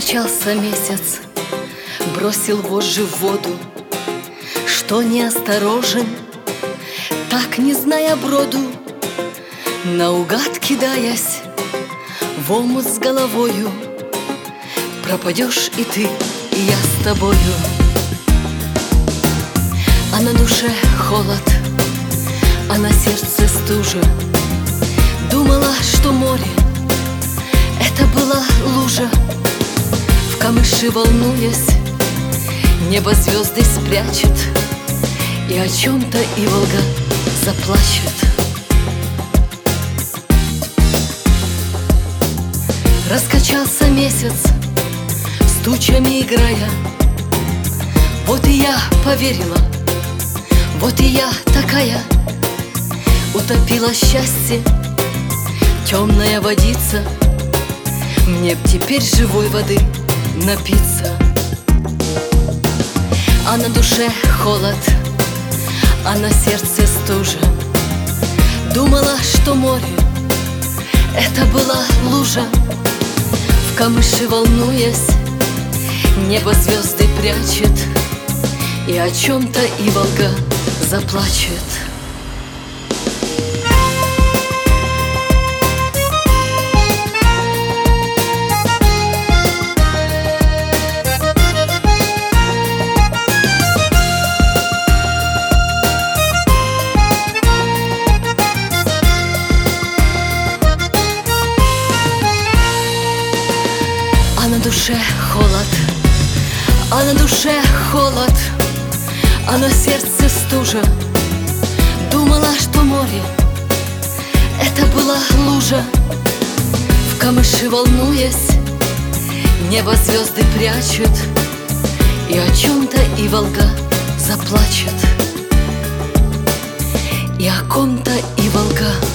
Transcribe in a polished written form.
Раскачался месяц, бросил вожжи в воду. Что неосторожен, так не зная броду, наугад кидаясь в омут с головою, пропадешь и ты, и я с тобою. А на душе холод, а на сердце стужа. Думала, что море — это была лужа. В камыши волнуясь, небо звезды спрячет, и о чем-то и Волга заплачет. Раскачался месяц, с тучами играя. Вот и я поверила, вот и я такая. Утопила счастье, темная водица. Мне б теперь живой воды напиться. А на душе холод, а на сердце стужа. Думала, что море — это была лужа. В камыши волнуясь, небо звезды прячет, и о чем-то и Волга заплачет. А на душе холод, а на душе холод, а на сердце стужа. Думала, что море — это была лужа. В камыши волнуясь, небо звезды прячет, и о чем-то и Волга заплачет, и о ком-то и Волга